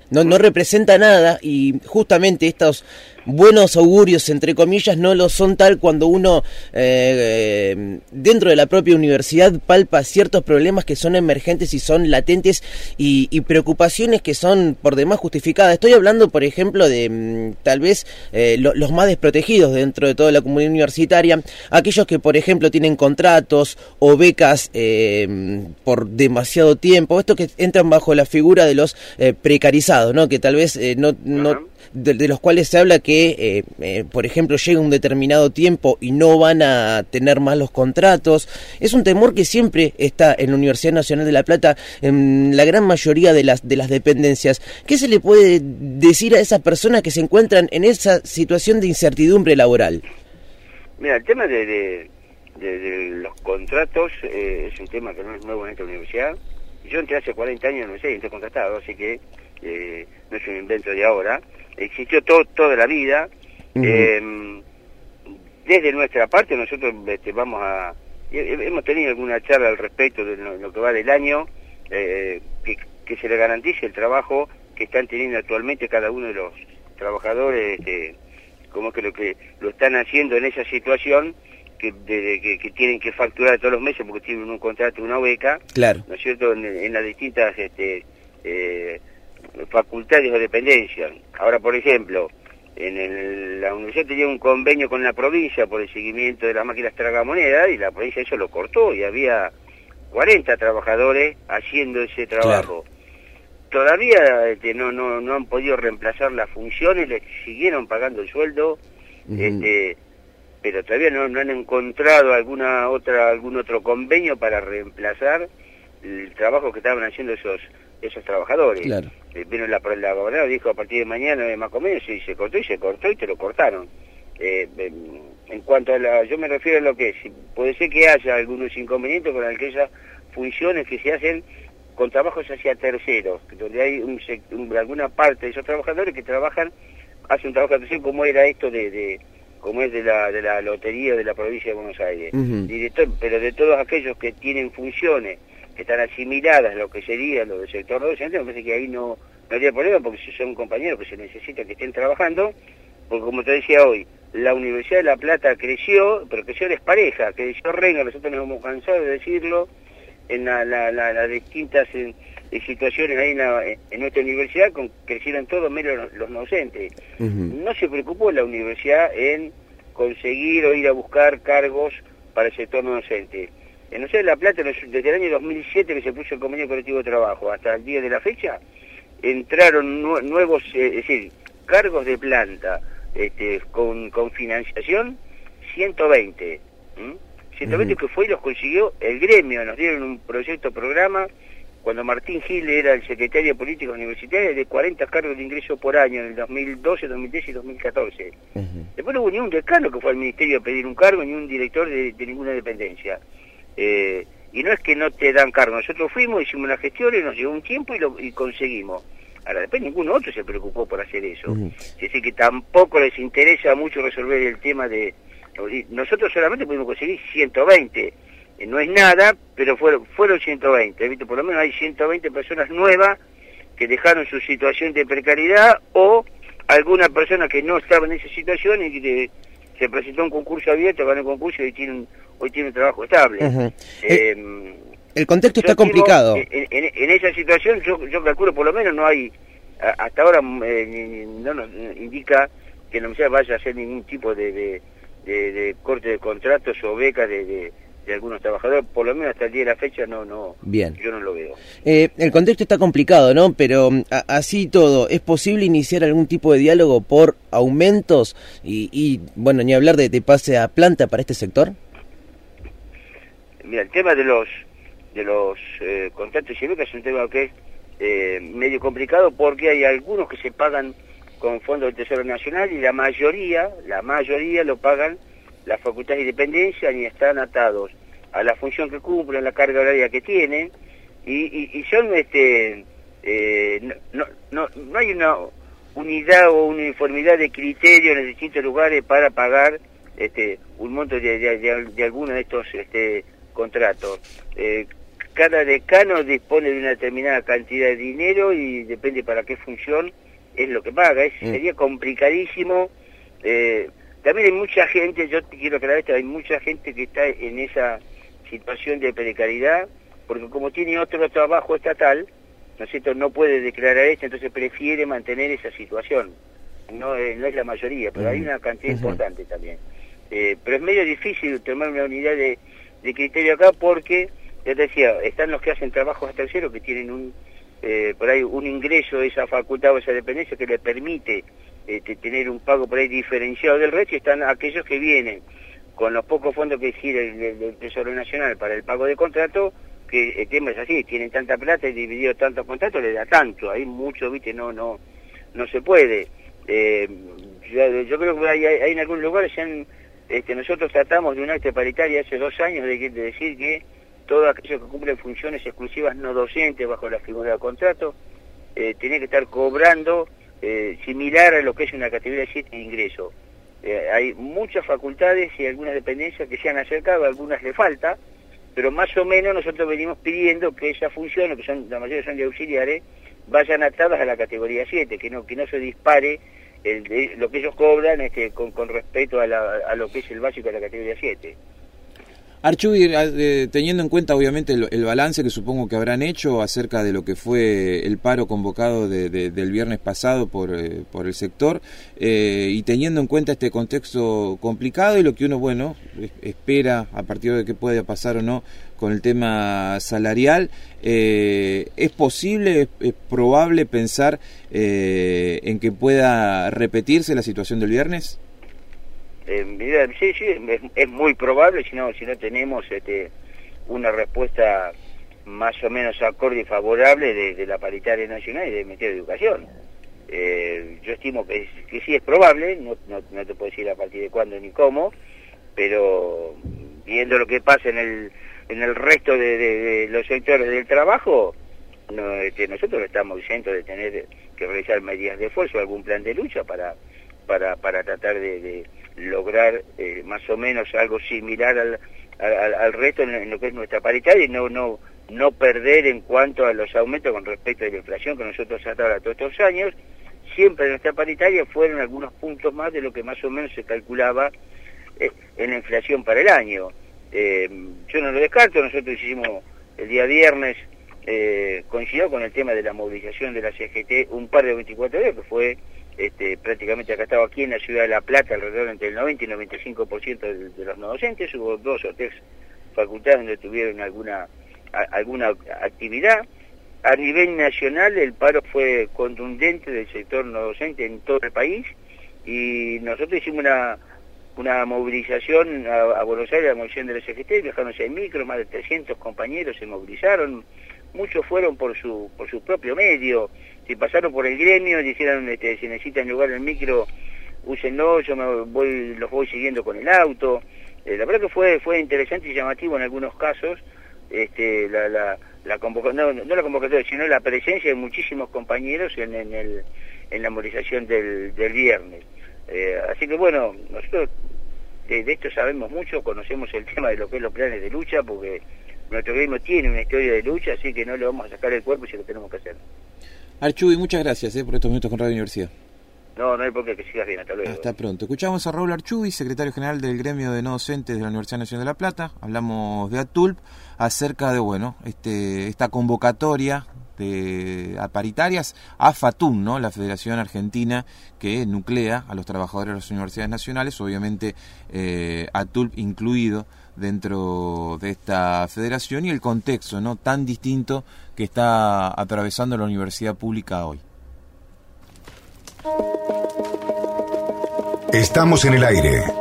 no representa nada, y justamente estos buenos augurios, entre comillas, no lo son tal cuando uno dentro de la propia universidad palpa ciertos problemas que son emergentes y son latentes, y preocupaciones que son por demás justificadas. Estoy hablando, por ejemplo, de tal vez los más desprotegidos dentro de toda la comunidad universitaria, aquellos que, por ejemplo, tienen contratos o becas por demasiado tiempo, estos que entran bajo la figura de los precarizados, ¿no? Que tal vez de los cuales se habla que, por ejemplo, llega un determinado tiempo y no van a tener más los contratos. Es un temor que siempre está en la Universidad Nacional de La Plata, en la gran mayoría de las dependencias. ¿Qué se le puede decir a esas personas que se encuentran en esa situación de incertidumbre laboral? Mira, el tema de los contratos es un tema que no es nuevo en esta universidad. Yo entré hace 40 años en la universidad y entré contratado, así que no es un invento de ahora. Existió toda la vida. Desde nuestra parte nosotros hemos tenido alguna charla al respecto de lo que va del año, que se le garantice el trabajo que están teniendo actualmente cada uno de los trabajadores, como que lo están haciendo en esa situación que tienen que facturar todos los meses porque tienen un contrato, una beca, claro, ¿no es cierto?, en las distintas facultades o dependencias. Ahora, por ejemplo, la universidad tenía un convenio con la provincia por el seguimiento de las máquinas tragamonedas, y la provincia eso lo cortó, y había 40 trabajadores haciendo ese trabajo. Claro. Todavía no han podido reemplazar las funciones, les siguieron pagando el sueldo, pero todavía no han encontrado algún otro convenio para reemplazar el trabajo que estaban haciendo esos trabajadores. Claro. Vino la gobernadora, dijo a partir de mañana más o menos, y se cortó y te lo cortaron. En cuanto a yo me refiero a lo que puede ser que haya algunos inconvenientes con aquellas funciones que se hacen con trabajos hacia terceros, donde hay alguna parte de esos trabajadores que hacen un trabajo tercero, como era esto como es de la lotería de la provincia de Buenos Aires. Pero de todos aquellos que tienen funciones que están asimiladas a lo que sería lo del sector docente, me parece que ahí no habría problema, porque si son compañeros que se necesita que estén trabajando, porque como te decía hoy, la Universidad de La Plata creció, pero creció despareja, creció renga, nosotros nos hemos cansado de decirlo, en las distintas situaciones ahí en nuestra universidad, crecieron todos menos los docentes. No se preocupó la universidad en conseguir o ir a buscar cargos para el sector no docente. En la Universidad de La Plata, desde el año 2007 que se puso el convenio colectivo de trabajo hasta el día de la fecha, entraron nuevos, es decir, cargos de planta con financiación, 120. 120 que fue y los consiguió el gremio. Nos dieron un programa cuando Martín Gil era el secretario de Política Universitaria, de 40 cargos de ingreso por año en el 2012, 2010 y 2014. Después no hubo ni un decano que fue al ministerio a pedir un cargo, ni un director de ninguna dependencia. Y no es que no te dan cargo, nosotros fuimos, hicimos la gestión y nos llevó un tiempo y conseguimos. Ahora, después ninguno otro se preocupó por hacer eso. Es decir, que tampoco les interesa mucho resolver el tema de... Nosotros solamente pudimos conseguir 120. No es nada, pero fueron 120. ¿Viste? Por lo menos hay 120 personas nuevas que dejaron su situación de precariedad, o alguna persona que no estaba en esa situación y que se presentó a un concurso abierto, ganó el concurso y hoy tiene un trabajo estable. El contexto está complicado. En esa situación yo calculo, por lo menos no hay, hasta ahora no nos indica que la universidad vaya a hacer ningún tipo de corte de contratos o becas de algunos trabajadores, por lo menos hasta el día de la fecha Bien. Yo no lo veo. El contexto está complicado, ¿no? Pero así todo, ¿es posible iniciar algún tipo de diálogo por aumentos y bueno, ni hablar de pase a planta para este sector? Mira, el tema de los contratos y becas es un tema que es medio complicado, porque hay algunos que se pagan con fondos del Tesoro Nacional y la mayoría lo pagan las facultades y dependencias, y están atados a la función que cumplen, la carga horaria que tienen, y son no hay una unidad o uniformidad de criterio en los distintos lugares para pagar un monto de alguno de estos contratos. cada decano dispone de una determinada cantidad de dinero y depende para qué función es lo que paga. Sería complicadísimo. También hay mucha gente, yo te quiero aclarar esto, hay mucha gente que está en esa situación de precariedad, porque como tiene otro trabajo estatal, ¿no es cierto?, no puede declarar esto, entonces prefiere mantener esa situación. No es la mayoría, pero hay una cantidad importante también. Pero es medio difícil tomar una unidad de criterio acá porque, ya te decía, están los que hacen trabajos terceros que tienen por ahí un ingreso, esa facultad o esa dependencia que le permite tener un pago por ahí diferenciado del resto, y están aquellos que vienen con los pocos fondos que gira el Tesoro Nacional para el pago de contrato, que el tema es así, tienen tanta plata y dividido tantos contratos, le da tanto, ahí mucho, viste, no se puede. Yo creo que hay en algunos lugares nosotros tratamos de una acta paritaria hace 2 años de decir que todos aquellos que cumplen funciones exclusivas no docentes bajo la figura de contrato tienen que estar cobrando similar a lo que es una categoría 7 de ingreso. Hay muchas facultades y algunas dependencias que se han acercado, algunas le falta, pero más o menos nosotros venimos pidiendo que esas funciones, que la mayoría son de auxiliares, vayan atadas a la categoría 7, que no se dispare lo que ellos cobran con respecto a lo que es el básico de la categoría 7. Archubi, teniendo en cuenta obviamente el balance que supongo que habrán hecho acerca de lo que fue el paro convocado del viernes pasado por el sector, y teniendo en cuenta este contexto complicado y lo que uno espera a partir de qué pueda pasar o no con el tema salarial, ¿es posible, es probable pensar en que pueda repetirse la situación del viernes? Sí, es muy probable si no tenemos una respuesta más o menos acorde y favorable de la paritaria nacional y del Ministerio de Educación. Yo estimo que sí es probable, no te puedo decir a partir de cuándo ni cómo, pero viendo lo que pasa en el resto de los sectores del trabajo, nosotros estamos exentos de tener que realizar medidas de esfuerzo, algún plan de lucha para tratar de lograr más o menos algo similar al resto en lo que es nuestra paritaria y no perder en cuanto a los aumentos con respecto a la inflación que nosotros hasta ahora todos estos años. Siempre en nuestra paritaria fueron algunos puntos más de lo que más o menos se calculaba en la inflación para el año. Yo no lo descarto, nosotros hicimos el día viernes, coincidió con el tema de la movilización de la CGT un par de 24 horas, que fue prácticamente acá estaba aquí en la ciudad de La Plata, alrededor entre el 90 y el 95% de los no docentes. Hubo 2 o 3 facultades donde tuvieron alguna actividad. A nivel nacional el paro fue contundente del sector no docente en todo el país, y nosotros hicimos una movilización a Buenos Aires, la movilización de la CGT, viajaron 6 micros, más de 300 compañeros se movilizaron, muchos fueron por su propio medio. Si pasaron por el gremio, dijeron si necesitan lugar en el micro, úsenlo, yo los voy siguiendo con el auto. La verdad que fue interesante y llamativo en algunos casos la convocatoria, no la convocatoria, sino la presencia de muchísimos compañeros en la movilización del viernes. Así que bueno, nosotros de esto sabemos mucho, conocemos el tema de lo que es los planes de lucha, porque nuestro gremio tiene una historia de lucha, así que no le vamos a sacar el cuerpo si lo tenemos que hacer. Archubi, muchas gracias por estos minutos con Radio Universidad. No hay por qué, que sigas bien, hasta luego. Hasta pronto. Escuchamos a Raúl Archubi, secretario general del gremio de no docentes de la Universidad Nacional de La Plata. Hablamos de ATULP acerca de esta convocatoria a paritarias a FATUN, ¿no? La Federación Argentina que nuclea a los trabajadores de las universidades nacionales, obviamente ATULP incluido dentro de esta federación, y el contexto, ¿no?, tan distinto que está atravesando la universidad pública hoy. Estamos en el aire.